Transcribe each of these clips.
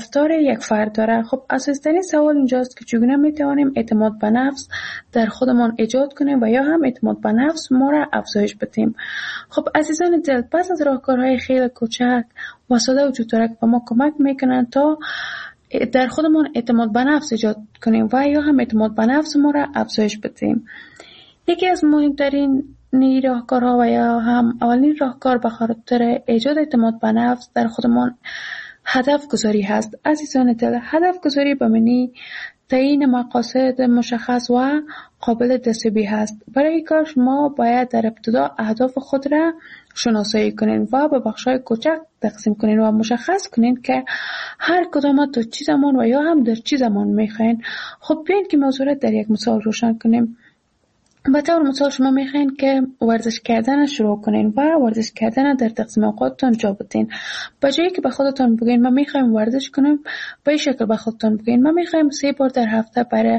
رفتار یک فرد داره. خب اساساً سوال اینجاست که چگونه میتوانیم اعتماد به نفس در خودمان ایجاد کنیم و یا هم اعتماد به نفس ما را افزایش بدیم. خب عزیزان دل، پس از راهکارهای خیلی کوچک و ساده وجود داره که به ما کمک میکنن تا در خودمان اعتماد به نفس ایجاد کنیم و یا هم اعتماد به نفس ما را افزایش بدیم. یکی از مهمترین راهکارها و یا هم اولین راهکار به خاطر ایجاد اعتماد به نفس در خودمان هدف گذاری هست. عزیزان دل، هدف گذاری به معنی تعیین مقاصد مشخص و قابل دستیابی هست. برای کار شما باید در ابتدا اهداف خود را شناسایی کنین و به بخش‌های کوچک تقسیم کنین و مشخص کنین که هر کدام تا چه زمان و یا هم در چه زمان میخواین. خب بیاین که موضوع را در یک مثال روشن کنیم. به طور مثال شما میخواین که ورزش کردن شروع کنین و ورزش کردن در تقسیم اوقاتتان جا بدین. به جایی که به خودتان بگین من میخوایم ورزش کنم، به این شکل به خودتان بگین من میخوایم 3 بار در هفته برای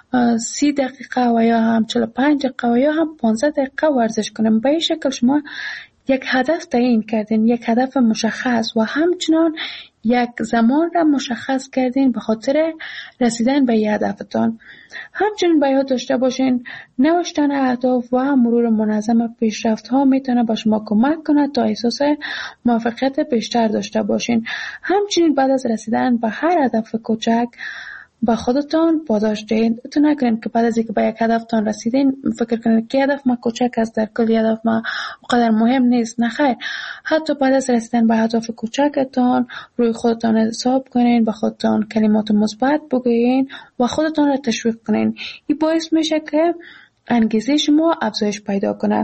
30 دقیقه و یا هم 45 دقیقه و یا هم 15 دقیقه ورزش کنم. به این شکل شما یک هدف تعیین کردین، یک هدف مشخص و همچنان یک زمان را مشخص کردین به خاطر رسیدن به هدفتان. همچنین باید داشته باشین نوشتن اهداف و مرور منظم پیشرفت ها میتونه به شما کمک کنه تا احساس موفقیت بیشتر داشته باشین. همچنین بعد از رسیدن به هر هدف کوچک با خودتان پاداش دهید. تو نکنین که بعد از اینکه به یک هدفتان رسیدین فکر کنین که هدف ما کوچک است، در کل هدف ما اونقدر مهم نیست. نه خیر، حتی بعد از رسیدن به هدف کوچکتان روی خودتان حساب کنین، به خودتان کلمات مثبت بگویین و خودتان را تشویق کنین. این باعث میشه که انگیزه شما افزایش پیدا کنه.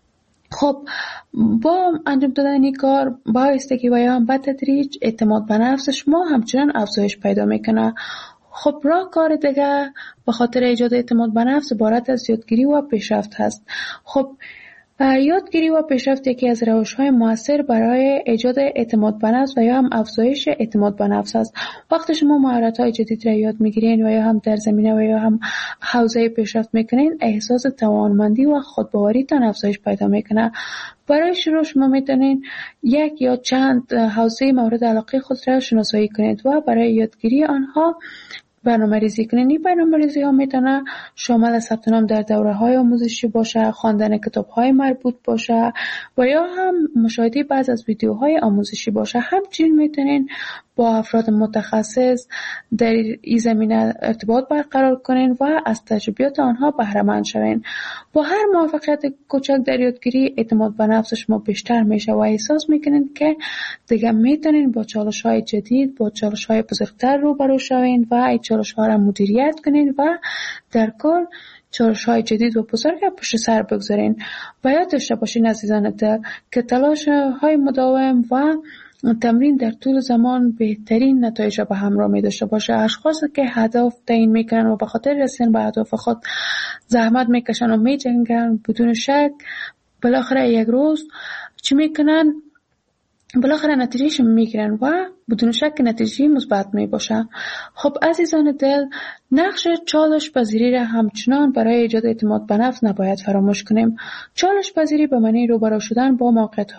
خب با انجام دادن این کار با ایستگی و یا هم به تدریج اعتماد به نفس شما همچنان افزایش پیدا میکنه. خب راهکار دیگه به خاطر ایجاد اعتماد به نفس عبارت از یادگیری و پیشرفت هست. خب یادگیری و پیشرفت یکی از روش‌های مؤثر برای ایجاد اعتماد به نفس و یا هم افزایش اعتماد به نفس است. وقتی شما مهارت‌های جدید را یاد می‌گیرین و یا هم در زمینه و یا هم حوزه پیشرفت می‌کنین، احساس توانمندی و خودباوریتان افزایش پیدا می‌کنه. برای شروع شما میتونین یک یا چند حوزه مورد علاقه خود را شناسایی کنید و برای یادگیری آنها برنامه‌ریزی کنید. این برنامه‌ریزی ها میتونه شامل ثبت نام در دوره‌های آموزشی باشه، خواندن کتاب‌های مربوط باشه و یا هم مشاهده بعضی از ویدیوهای آموزشی باشه. همچنین میتونین با افراد متخصص در این زمینه ارتباط برقرار کنین و از تجربیات آنها بهره مند شوین. با هر موفقیت کوچک در یادگیری اعتماد به نفس شما بیشتر میشه و احساس میکنین که دیگه میتونین با چالش‌های جدید، با چالش‌های بزرگتر روبرو شوین و این چالش‌ها را مدیریت کنین و در کل چالش‌های جدید و بزرگ پشت سر بگذارین. و یاد داشته باشین عزیزان دل که تلاش‌های مداوم و تمرین در طول زمان بهترین نتایج را به همراه می داشته باشه. اشخاصی که هدف تعیین میکنن و به خاطر رسیدن به هدف خود زحمت میکشن و میجنگن، بدون شک بالاخره یک روز چی میکنن؟ بالاخره نتیجهش میگیرن و بدون شک نتیجه مثبت می باشه. خب عزیزان دل، نقش چالش پذیری را همچنان برای ایجاد اعتماد به نفس نباید فراموش کنیم. چالش پذیری به معنی روبرو شدن با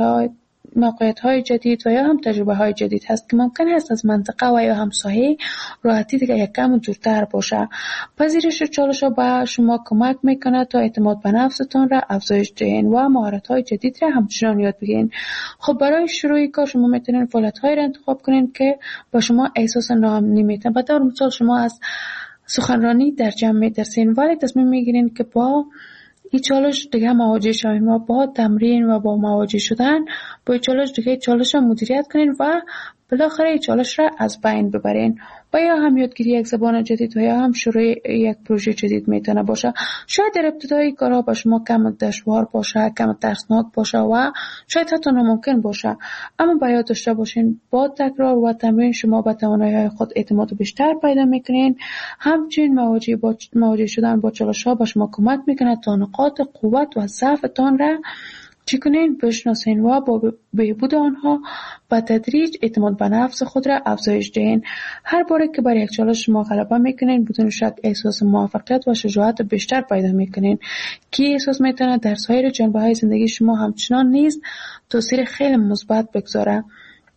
موقعیت‌های جدید و یا هم تجربه‌های جدید هست که ممکن است از منطقه و یا هم ساحه راحتی دیگه یک کم دورتر باشه. پذیرش چالش‌ها به شما کمک میکنه تا اعتماد به نفستان را افزایش دهین و مهارت‌های جدید را همچنان یاد بگیرین. خب برای شروع کار شما میتونین فعالیت‌هایی را انتخاب کنین که با شما احساس ناامنی میتن. به طور مثال شما از سخنرانی در جمع میترسین ولی تصمیم میگیرین که با این چالش دیگه مواجه شوین و با تمرین و با مواجه شدن با این چالش دیگه چالش را مدیریت کنین و بالاخره این چالش را از بین ببرین. و یا هم یادگیری یک زبان جدید و یا هم شروع یک پروژه جدید میتونه باشه. شاید در ابتدای کارها با شما کم دشوار باشه، کم ترسناک باشه و شاید حتی ناممکن باشه، اما باید داشته باشین با تکرار و تمرین شما به توانایی‌های خود اعتماد بیشتر پیدا میکنین. همچنین مواجه شدن با چالش‌ها به شما کمک میکنه تا نقاط قوت و ضعفتان را چی کنین؟ بشناسین و با بهبود آنها با تدریج اعتماد به نفس خود را افزایش دهین. هر باره که بر یک چالش شما غلبه میکنین بدون شک احساس موفقیت و شجاعت بیشتر پیدا میکنین که احساس میتونه در سایر جنبه‌های زندگی شما همچنان نیز تاثیر خیلی مثبت بگذاره.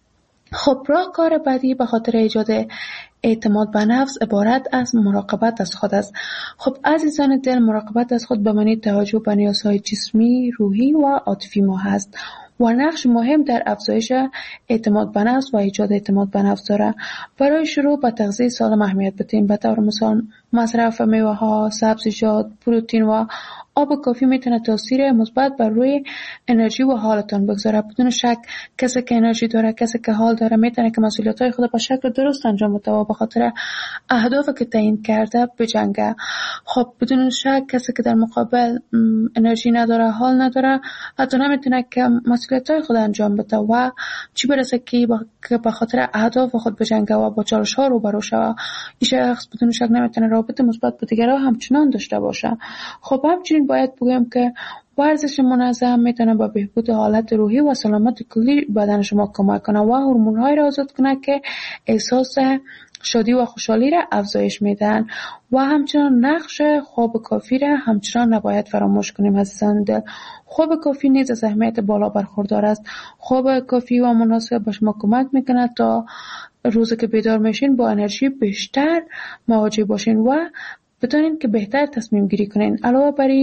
خب راهکار بعدی به خاطر ایجاد اعتماد به نفس عبارت از مراقبت از خود است. خب عزیزان دل، مراقبت از خود به معنی توجه به نیازهای جسمی، روحی و عاطفی ما هست و نقش مهم در افزایش اعتماد به نفس و ایجاد اعتماد به نفس داره. برای شروع به تغذیه سالم اهمیت بدیم. به طور مثال مصرف میوه ها، سبزیجات، پروتئین و آب کافی میتونه تاثیر مثبت بر روی انرژی و حالتان بگذاره. بدون شک کسی که انرژی داره، کسی که حال داره، میتونه که مسئولیت‌های خود به شکل درست انجام بده و به خاطر اهدافی که تعیین کرده بجنگه. خب بدون شک کسی که در مقابل انرژی نداره، حال نداره، حتی نمیتونه که مسئولیت‌های خود انجام بده و چی برسه که به خاطر اهداف خود بجنگه و با چالش‌ها روبرو شه. این شخص بدون شک نمیتونه رابطه مثبت با دیگران همچنان داشته باشه. خب همچنین باید بگویم که ورزش منظم میتونه به بهبود حالت روحی و سلامت کلی بدن شما کمک کنه و هورمون‌های را آزاد کنه که احساس شادی و خوشحالی را افزایش میدن و همچنان نقش خواب کافی را همچنان نباید فراموش کنیم عزیزان دل. خواب کافی نیز از اهمیت بالا برخوردار است. خواب کافی و مناسب به شما کمک میکنه تا روزی که بیدار میشین با انرژی بیشتر مواجه باشین و بتونین که بهتر تصمیم گیری کنین. علاوه بر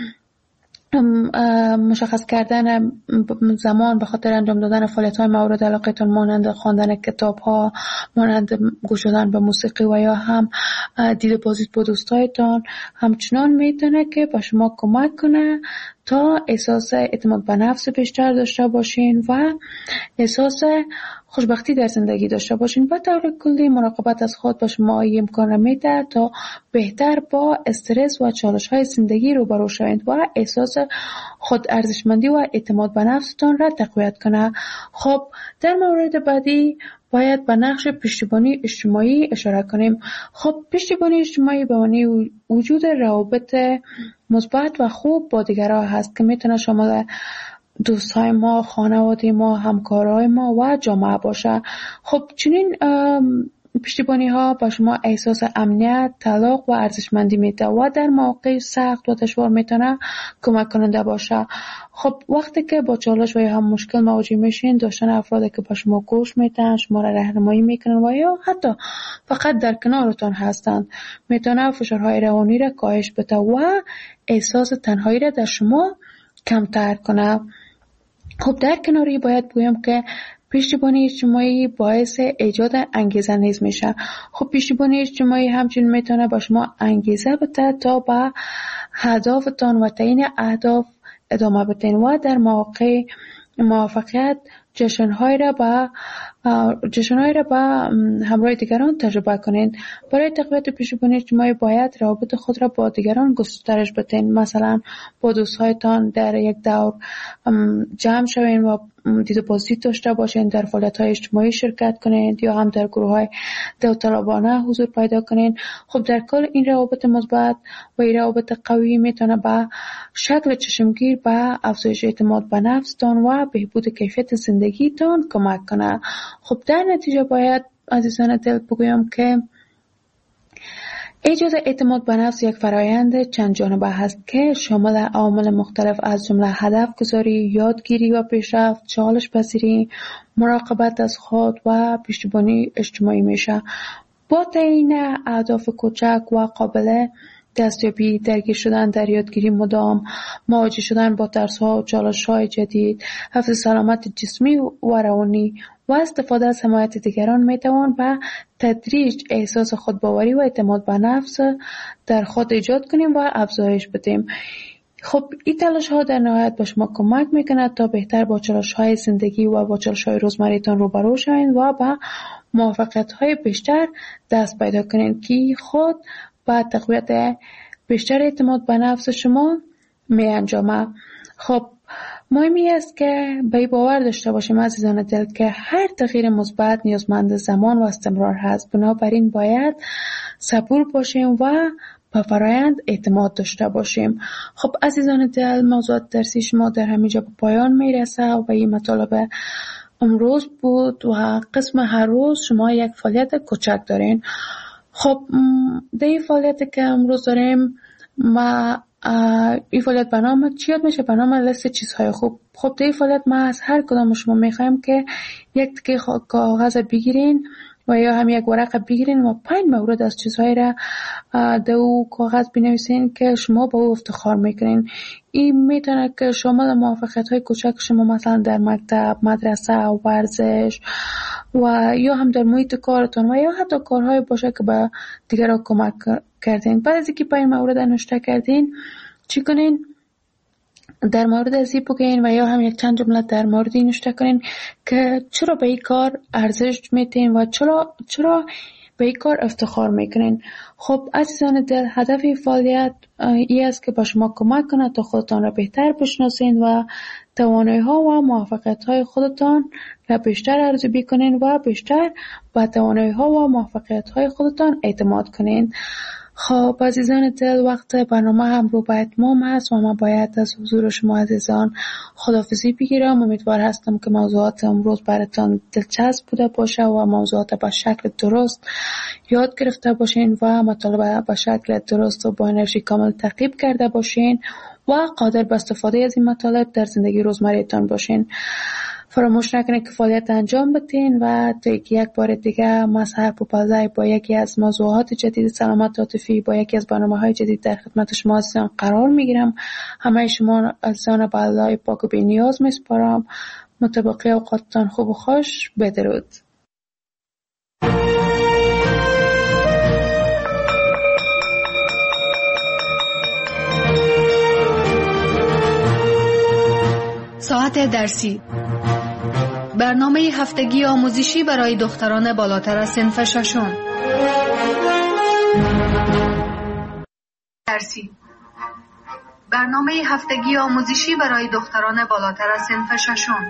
مشخص کردن زمان به خاطر انجام دادن فعالیت‌های مورد علاقه‌تان مانند خواندن کتاب‌ها، مانند گوش دادن به موسیقی و یا هم دید بازدید با دوستایتان همچنان میتونه که به شما کمک کنه تا احساس اعتماد به نفس بیشتر داشته باشین و احساس خوشبختی در زندگی داشته باشین. و طور کلی مراقبت از خود به شما این امکان میده تا بهتر با استرس و چالش‌های زندگی روبرو شوید و احساس خود ارزشمندی و اعتماد به نفستان را تقویت کنه. خب در مورد بعدی باید به نقش پشتیبانی اجتماعی اشاره کنیم. خب پشتیبانی اجتماعی به معنی وجود روابط مثبت و خوب با دیگران هست که میتونه شامل دوستای ما، خانواده ما، همکارای ما و جامعه باشه. خب چنین پشتیبانی ها با شما احساس امنیت، تعلق و ارزشمندی میده و در مواقع سخت و دشوار میتونه کمک کننده باشه. خب وقتی که با چالش و یا هم مشکل مواجه میشین، داشتن افرادی که با شما گوش میدن، شما را راهنمایی میکنن و یا حتی فقط در کنارتان هستند میتونه فشارهای روانی را کاهش بده و احساس تنهایی را در شما کمتر کنه. خب در کناری باید بگویم که پشتیبانی اجتماعی باعث ایجاد انگیزه نیز میشه. خب پشتیبانی اجتماعی همچنین میتونه با شما انگیزه بده تا به هدفتان و تعیین اهداف ادامه بدین و در مواقع موفقیت جشن‌های را به همراه دیگران تجربه کنین. برای تقویت پشتیبانی اجتماعی باید روابط خود را با دیگران گسترش بدین. مثلا با دوستهایتان در یک دور جمع شوین و دید و بازدید داشته باشین، در فعالیت‌های اجتماعی شرکت کنین یا هم در گروه‌های داوطلبانه حضور پیدا کنین. خب در کل این روابط مثبت و این روابط قوی میتونه به شکل چشمگیر به افزایش اعتماد به نفستان و بهبود کیفیت زندگیتان کمک کنه. خب در نتیجه باید عزیزان دل بگویم که ایجاد اعتماد به نفس یک فرایند چند جانبه هست که شامل عوامل مختلف از جمله هدف گذاری، یادگیری و پیشرفت، چالش پذیری، مراقبت از خود و پشتیبانی اجتماعی میشه. با تعیین اهداف کوچک و قابل دستیابی، درگیر شدن در یادگیری مدام، مواجه شدن با ترس‌ها و چالش‌های جدید، حفظ سلامت جسمی و روانی و استفاده از حمایت دیگران میتوان به تدریج احساس خودباوری و اعتماد به نفس در خود ایجاد کنیم و افزایش بدیم. خب این تلاش ها در نهایت به شما کمک میکنه تا بهتر با چالش های زندگی و با چالش های روزمریتان روبرو شوین و با موفقیت های بیشتر دست پیدا کنین که خود با تقویت بیشتر اعتماد به نفس شما می انجامه. خب مهمی است که به این باور داشته باشیم عزیزان دل که هر تغییر مثبت نیازمند زمان و استمرار هست. بنابراین باید صبور باشیم و به فرایند اعتماد داشته باشیم. خب عزیزان دل، موضوعات درسی شما در همینجا به پایان میرسه و این مطالب امروز بود و قسم هر روز شما یک فعالیت کوچک دارین. خب در این فعالیت که امروز داریم ما این فعالیت به نام چی یاد میشه؟ به نام لیست چیزهای خوب. خب در این فعالیت ما از هر کدام شما میخوایم که یک تکه کاغذ بگیرین و یا هم یک ورقه بگیرین و 5 مورد از چیزهایی را دو کاغذ بنویسین که شما با او افتخار میکنین. این میتونه که شامل موفقیت های کوچک شما مثلا در مکتب، مدرسه، ورزش و یا هم در محیط کارتون و یا حتی کارهای باشه که به دیگران کمک کردین. بعد از اینکه 5 مورد نوشته کردین چی کنین؟ در مورد ازی بگین و یا هم یک چند جمله در مورد این نوشته کنین که چرا به این کار ارزش میتین و چرا به این کار افتخار میکنین. خب عزیزان دل، هدف این فعالیت این است که با شما کمک کنه تا خودتان را بهتر بشناسین و توانایی ها و موفقیت های خودتان را بیشتر ارزیابی کنین و بیشتر به توانایی ها و موفقیت های خودتان اعتماد کنین. خب عزیزان دل، وقت برنامه هم رو به اتمام هست و ما باید از حضور شما عزیزان خداحافظی بگیرم. امیدوار هستم که موضوعات امروز براتان دلچسب بوده باشه و موضوعات به شکل درست یاد گرفته باشین و مطالب به شکل درست و با انرژی کامل تعقیب کرده باشین و قادر به استفاده از این مطالب در زندگی روزمره‌تان باشین. فراموش نکنید که فعالیت انجام بدین و تا یک بار دیگه من سحر پوپلزی با یکی از موضوعات جدید سلامت عاطفی با یکی از برنامه‌های جدید در خدمت شما عزیزان قرار میگیرم. همه شما عزیزان به الله پاک و بی‌نیاز میسپارم. متبقی اوقاتتان خوب و خوش. بدرود. ساعت درسی، برنامه هفتگی آموزشی برای دختران بالاتر از صنف ششم. برنامه هفتگی آموزشی برای دختران بالاتر از صنف ششم.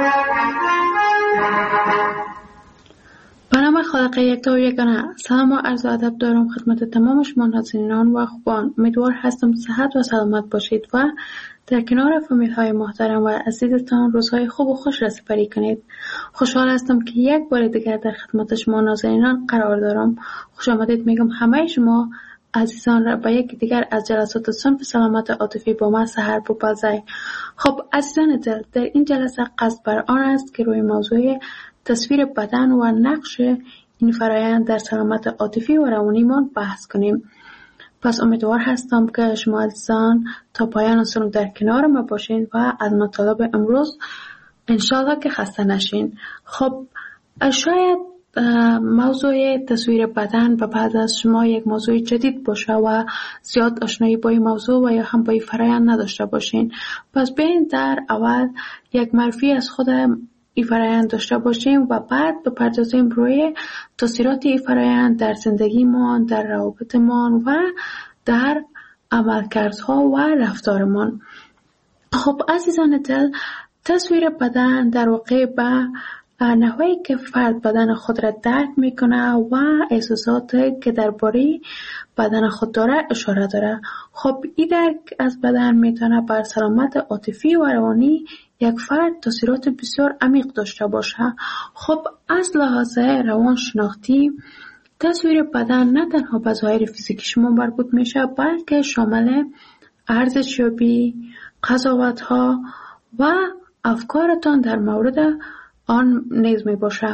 به نام خالق یکتا و یگانه، سلام و عرض ادب دارم خدمت تمام شما نازنینان و خوبان. امیدوار هستم صحت و سلامت باشید و در کنار فامیل های محترم و عزیزتان روزهای خوب و خوش را سپری کنید. خوشحال هستم که یک بار دیگر در خدمت شما نازنینان قرار دارم. خوش آمدید میگم همه شما عزیزان را به یک دیگر از جلسات صنف سلامت عاطفی با من سحر پوپلزی. خب عزیزان دل، در این جلسه قصد بر آن است که روی موضوع تصویر بدن و نقش این فرآیند در سلامت عاطفی و روانیمان بحث کنیم. پس امیدوار هستم که شما عزیزان تا پایان سنو در کنار ما باشین و از مطالب امروز انشالله که خسته نشین. خب شاید موضوع تصویر بدن به بعد از شما یک موضوع جدید باشه و زیاد آشنایی با این موضوع و یا هم با این فرآیند نداشته باشین. پس بیاین در اول یک معرفی از خود این فرآیند داشته باشیم و بعد بپردازیم روی تاثیرات این فرآیند در زندگیمان، در روابطمان و در عملکردها و رفتارمان. خب عزیزان دل، تصویر بدن در واقع به نحوی که فرد بدن خود را درک میکنه و احساساتی که درباره بدن خود داره اشاره داره. خب این درک از بدن میتونه بر سلامت عاطفی و روانی یک فرد تاثیرات بسیار عمیق داشته باشه. خب از لحاظ روانشناختی تصویر بدن نه تنها به ظاهر فیزیکی شما مربوط میشه بلکه شامل ارزشیابی، قضاوت‌ها و افکارتان در مورد آن نیز می باشه.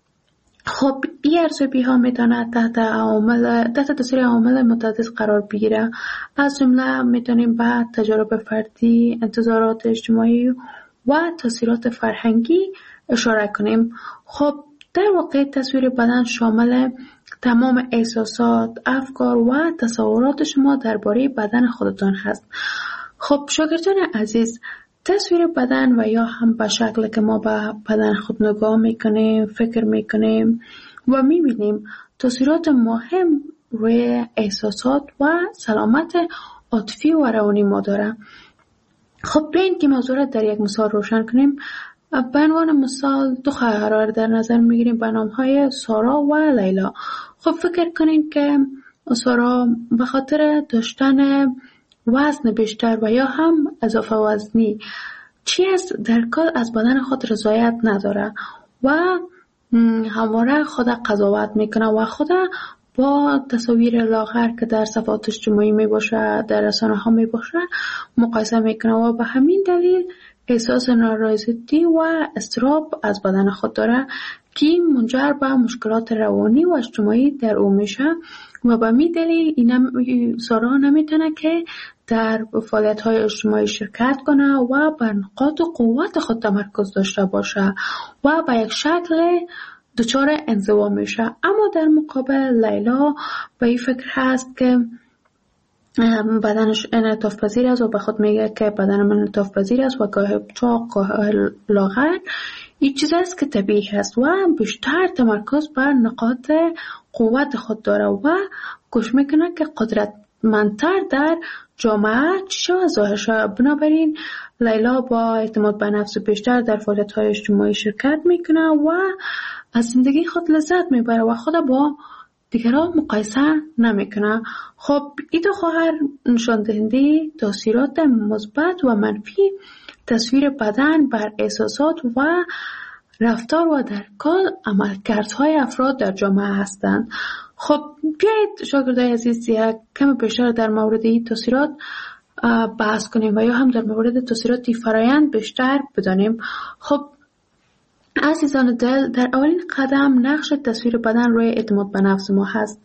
خب این ارزیابی ها میتونه تحت تاثیر عوامل متعدد قرار بگیره. از جمله میتونیم به تجارب فردی، انتظارات اجتماعی و تاثیرات فرهنگی اشاره کنیم. خب در واقع تصویر بدن شامل تمام احساسات، افکار و تصورات شما درباره بدن خودتان هست. خب شاگردان عزیز، تصویر بدن و یا هم به شکل که ما به بدن خود نگاه میکنیم، فکر میکنیم و میبینیم تاثیرات مهم روی احساسات و سلامت عاطفی و روانی ما داره. خب بیاین که موضوع را در یک مثال روشن کنیم. به عنوان مثال دو خواهر در نظر میگیریم به نامهای سارا و لیلا. خب فکر کنیم که سارا به خاطر داشتن وزن بیشتر و یا هم اضافه وزنی چی است در کار از بدن خود رضایت نداره و همواره خود قضاوت میکنه و خود با تصاویر لاغر که در صفحات اجتماعی می باشه، در رسانه ها می باشه مقایسه میکنه و به همین دلیل احساس نارضایتی و اضطراب از بدن خود داره که منجر به مشکلات روانی و اجتماعی در او میشه و به همین دلیل سارا نمیتونه که در فعالیت های اجتماعی شرکت کنه و بر نقاط قوت خود تمرکز داشته باشه و به یک شکل دچار انزوا میشه. اما در مقابل لیلا به این فکر هست که بدنش انعطاف پذیر است و به خود میگه که بدن من انعطاف پذیر است و گاه چاق گاه لاغر این چیز است که طبیعی است و بیشتر تمرکز بر نقاط قوت خود داره و گوش میکنه که قدرتمندتر در جامعه چی ظاهر شود. بنابراین لیلا با اعتماد به نفس بیشتر در فعالیت‌های اجتماعی شرکت میکنه و از زندگی خود لذت میبره و خود با دیگران مقایسه نمیکنه. خب این دو خواهر نشان دهنده تاثیرات مثبت و منفی تصویر بدن بر احساسات و رفتار و در کل عملکردهای افراد در جامعه هستند. خب بیایید شاگردای عزیز یک کم بیشتر در مورد این تاثیرات بحث کنیم و یا هم در مورد تاثیرات فرایند بیشتر بدانیم. خب عزیزان دل، در اولین قدم نقش تصویر بدن روی اعتماد به نفس ما هست.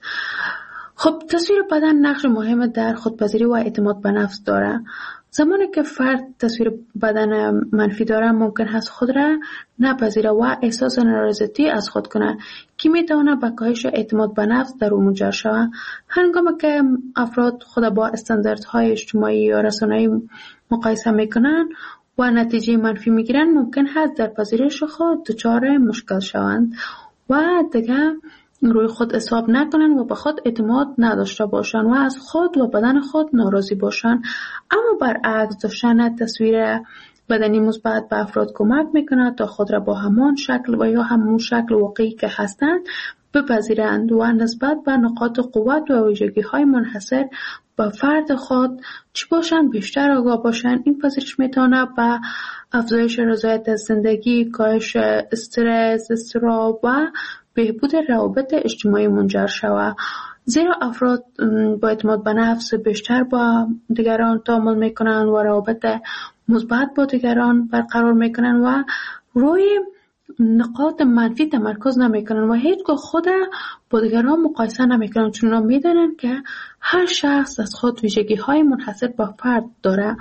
خب تصویر بدن نقش مهم در خودپذیری و اعتماد به نفس داره. زمانی که فرد تصویر بدن منفی داره ممکن هست خود را نپذیره و احساس نارضایتی از خود کنه که میتونه به کاهش اعتماد به نفس در او منجر شود. هنگامی که افراد خود با استانداردهای اجتماعی یا رسانه‌ای مقایسه میکنن و نتیجه منفی میگیرن ممکن هست در پذیرش خود دچار مشکل شوند و دیگه روی خود حساب نکنن و به خود اعتماد نداشته باشن و از خود و بدن خود ناراضی باشن. اما برعکس داشتن تصویر بدنی مثبت به افراد کمک میکنه تا خود را با همان شکل و یا همون شکل واقعی که هستند بپذیرند و نسبت به نقاط قوت و ویژگی‌های منحصر به فرد خود چی باشن بیشتر آگاه باشن. این پذیرش میتونه به افزایش رضایت از زندگی، کاهش استرس، اضطراب و بهبود روابط اجتماعی منجر شود. زیرا افراد با اعتماد به نفس بیشتر با دیگران تعامل میکنن و روابط مثبت با دیگران برقرار میکنن و روی نقاط منفی تمرکز نمیکنن و هیچگاه خود با دیگران مقایسه نمیکنن، چون اونا میدونن که هر شخص از خود ویژگی های منحصر به فرد داره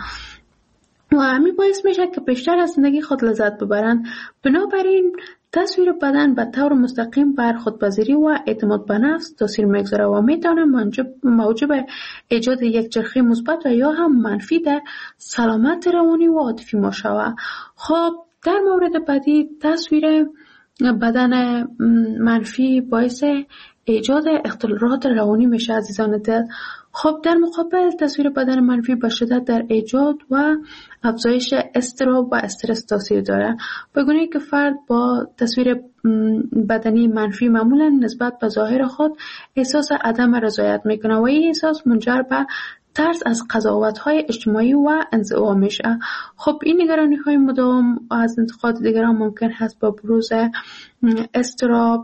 و همین باعث میشه که بیشتر از زندگی خود لذت ببرن. بنابراین تصویر بدن به طور مستقیم بر خودپذیری و اعتماد به نفس تاثیر میگذاره و میتونه موجب ایجاد یک چرخه مثبت و یا هم منفی در سلامت روانی و عاطفی ما شود. خب در مورد بعدی تصویر بدن منفی باعث ایجاد اختلالات روانی میشه عزیزان دل. خب در مقابل تصویر بدن منفی به شدت در ایجاد و افزایش اضطراب و استرس تاثیر داره، به گونه‌ای که فرد با تصویر بدنی منفی معمولا نسبت به ظاهر خود احساس عدم رضایت میکنه و این احساس منجر به ترس از قضاوت‌های اجتماعی و انزوا میشه. خب این نگرانی‌های مداوم از انتقاد دیگران ممکن هست با بروز اضطراب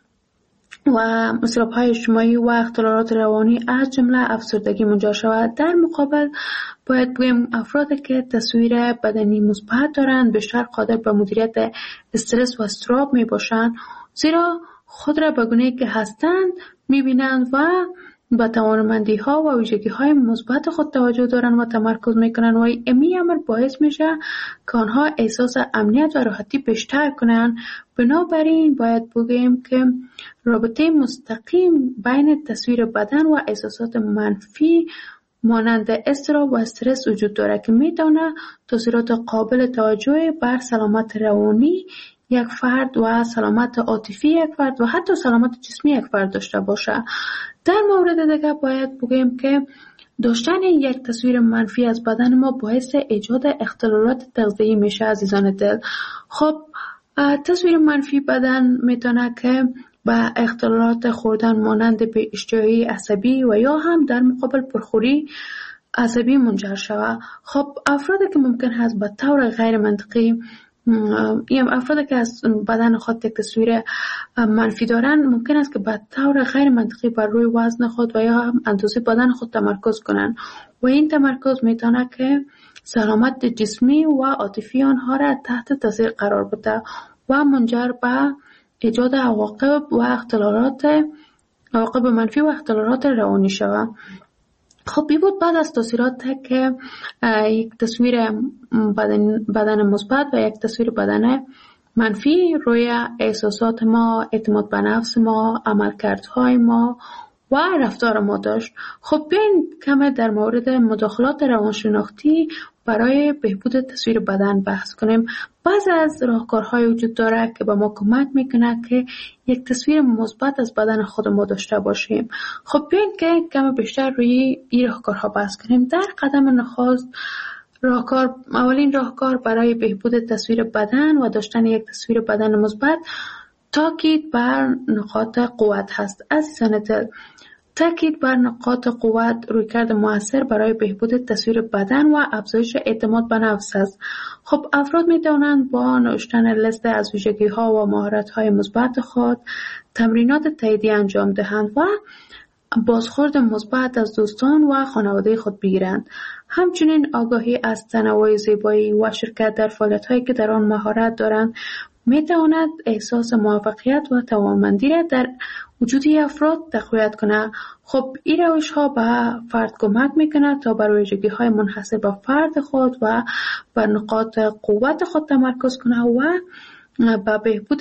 و اضطراب‌های اجتماعی و اختلالات روانی از جمله افسردگی منجر شود. در مقابل باید بگیم افرادی که تصویر بدنی مثبت دارند بیشتر قادر به مدیریت استرس و اضطراب می باشند، زیرا خود را به گونه‌ای که هستند می‌بینند و با توانمندی‌ها و ویژگی‌های مثبت خود توجه دارند و تمرکز می‌کنند و این امر باعث میشه که آنها احساس امنیت و راحتی بیشتر کنند. بنابراین باید بگیم که رابطه مستقیم بین تصویر بدن و احساسات منفی مانند اضطراب و استرس وجود دارد که میتونه تاثیرات قابل توجهی بر سلامت روانی یک فرد و سلامت عاطفی یک فرد و حتی سلامت جسمی یک فرد داشته باشه. در مورد دیگه باید بگیم که داشتن یک تصویر منفی از بدن ما باعث ایجاد اختلالات تغذیه‌ای میشه عزیزان دل. خب تصویر منفی بدن میتونه که به اختلالات خوردن مانند به اشتهایی عصبی و یا هم در مقابل پرخوری عصبی منجر شود. خب افرادی که ممکن هست به طور غیر منطقی این افراد که از بدن خود یک تصویر منفی دارن ممکن است که به طور غیر منطقی بر روی وزن خود و یا هم اندازه بدن خود تمرکز کنند و این تمرکز میتونه که سلامت جسمی و عاطفی آنها را تحت تاثیر قرار بده و منجر به ایجاد عواقب منفی و اختلالات روانی شود. خب این بود بعد از تاثیرات که یک تصویر بدن مثبت و یک تصویر بدن منفی روی احساسات ما، اعتماد به نفس ما، عملکردهای ما و رفتار ما داشت. خب بیاین کمی در مورد مداخلات روانشناختی برای بهبود تصویر بدن بحث کنیم. بعضی از راهکارهای وجود داره که به ما کمک میکنه که یک تصویر مثبت از بدن خود ما داشته باشیم. خب بیاین که کمی بیشتر روی این راهکارها بحث کنیم. در قدم نخست اولین راهکار برای بهبود تصویر بدن و داشتن یک تصویر بدن مثبت تاکید بر نقاط قوت هست. عزیزان دل، تاکید بر نقاط قوت رویکرد مؤثر برای بهبود تصویر بدن و افزایش اعتماد به نفس است. خب افراد می توانند با نوشتن لیست از ویژگی ها و مهارت های مثبت خود تمرینات تاییدی انجام دهند و بازخورد مثبت از دوستان و خانواده خود بگیرند. همچنین آگاهی از تنوع زیبایی و شرکت در فعالیت هایی که در آن مهارت دارند می تواند احساس موفقیت و توانمندی را در وجود افراد تقویت کنه. خب این روش ها به فرد کمک میکنه تا بر ویژگی های منحصر به فرد خود و بر نقاط قوت خود تمرکز کنه و به بهبود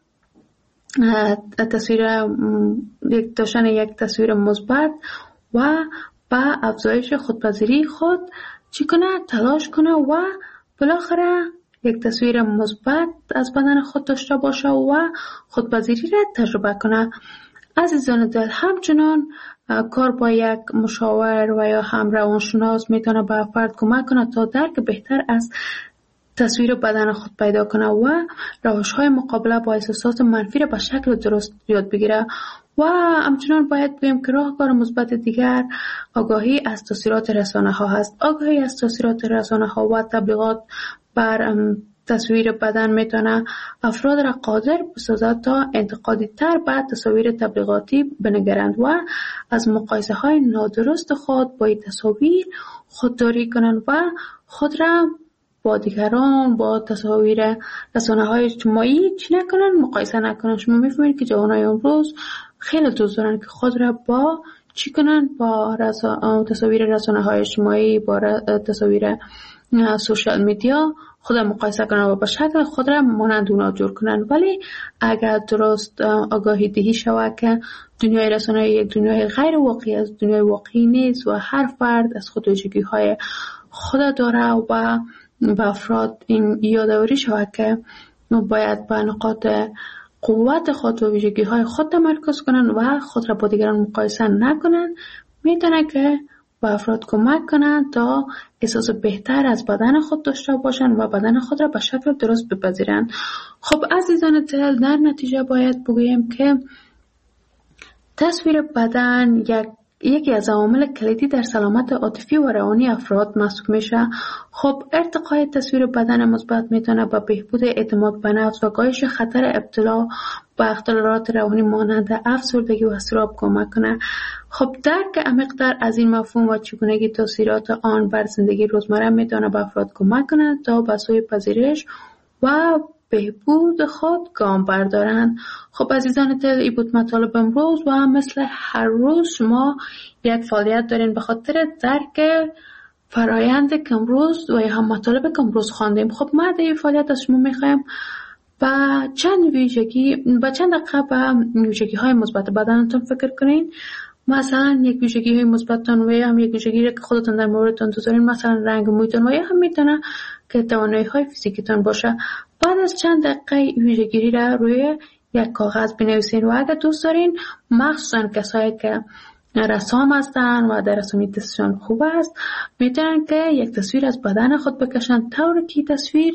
داشتن یک تصویر مثبت و به افزایش خودپذیری خود تلاش کنه و بالاخره یک تصویر مثبت از بدن خود داشته باشه و خودپذیری را تجربه کنه. عزیزان دل، همچنان کار با یک مشاور و یا هم روانشناس میتونه به فرد کمک کنه تا درک بهتر از تصویر بدن خود پیدا کنه و روش‌های مقابله با احساسات منفی را به شکل درست یاد بگیره. و همچنان باید بگیم که راهکار مثبت دیگر آگاهی از تاثیرات رسانه ها هست. آگاهی از تاثیرات رسانه ها و تبلیغات بر تصویر بدن میتونه افراد را قادر بسازد تا انتقادی تر به تصاویر تبلیغاتی بنگرند و از مقایسه های نادرست خود با این تصاویر خودداری کنند و خود را با دیگران با تصاویر رسانه های اجتماعی چی نکنن، مقایسه نکنن. شما میفهمید که جوانای امروز خیلی دوست دارن که خود را با چی کنن، با تصاویر رسانه های اجتماعی، با تصاویر سوشال میدیا خود را مقایسه کنن و به شکل خود را مانند اونا جور کنن. ولی اگر درست آگاهی دهی شود که دنیای رسانه یک دنیای غیر واقعی است، دنیای واقعی نیست و هر فرد از خود ویژگی های خود داره و به افراد این یادآوری شود که باید به نقاط قوت خود و ویژگی های خود تمرکز کنن و خود را با دیگران مقایسه نکنن، میتونه که به افراد کمک کنن تا احساس بهتر از بدن خود داشته باشن و بدن خود را به شکل درست بپذیرن. خب عزیزان دل، در نتیجه باید بگویم که تصویر بدن یکی از عوامل کلیدی در سلامت عاطفی و روانی افراد محسوب میشه. خب ارتقای تصویر بدن مثبت میتونه به بهبود اعتماد به نفس و کاهش خطر ابتلا به اختلالات روانی مانند افسردگی و اضطراب کمک کنه. خب درک عمیق‌تر از این مفهوم و چگونگی تاثیرات آن بر زندگی روزمره میتونه به افراد کمک کنه تا به سوی پذیرش و بهبود خود گام بردارند. خب عزیزان دل، این بود مطالب امروز و مثل هر روز شما یک فعالیت دارین به خاطر درک فرایند که امروز و یا هم مطالب که امروز خواندیم. خب ما در این فعالیت از شما میخوایم با چند دقیقه به ویژگی های مثبت بدنتون فکر کنین. مثلا یک ویژگی های مثبتتون و یا هم یک ویژگی که خودتون در موردتون دوست دارین، مثلا رنگ مویتون و یا هم میتونه که توانایی های فیزیکیتون باشه. بعد از چند دقیقه ویژگی را روی یک کاغذ بنویسین و اگر دوست دارین، مخصوصا کسایی که رسام هستن و در رسامی دستشان خوب است، میتونن که یک تصویر از بدن خود بکشن طوری که تصویر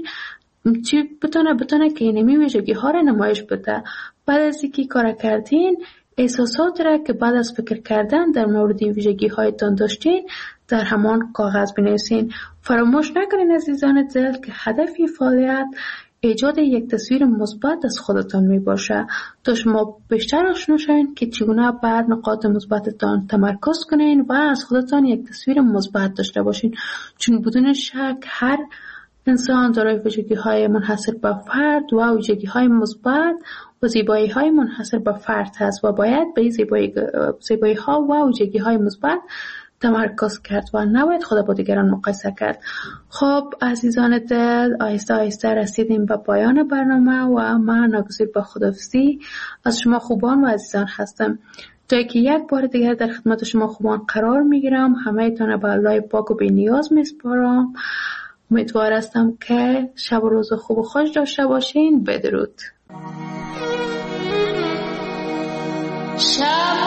بتونه که اینمی ویژگی ها را نمایش بده. بعد از اینکه کار کردین، احساسات را که بعد از فکر کردن در مورد ویژگی هایتان داشتین در همان کاغذ بنویسین. فراموش نکنین عزیزان دل که هدف فعالیت ایجاد یک تصویر مثبت از خودتان می باشه تا شما بیشتر آشنا شوین که چگونه بر نقاط مثبتتان تمرکز کنین و از خودتان یک تصویر مثبت داشته باشین. چون بدون شک هر انسان دارای ویژگی‌های منحصر به فرد و ویژگی‌های مثبت و زیبایی‌های منحصر به فرد هست و باید به زیبایی‌ها و ویژگی‌های مثبت تمرکز کرد و نباید خود با دیگران مقایسه کرد. خب عزیزان دل، آهسته آهسته رسیدیم به پایان برنامه و من ناگزیر به خداحافظی از شما خوبان و عزیزان هستم. تا که یک بار دیگر در خدمت شما خوبان قرار میگیرم. همه تان به الله پاک و بی نیاز میسپارم. امیدوار هستم که شب و روز خوب و خوش داشته باشین. بدرود.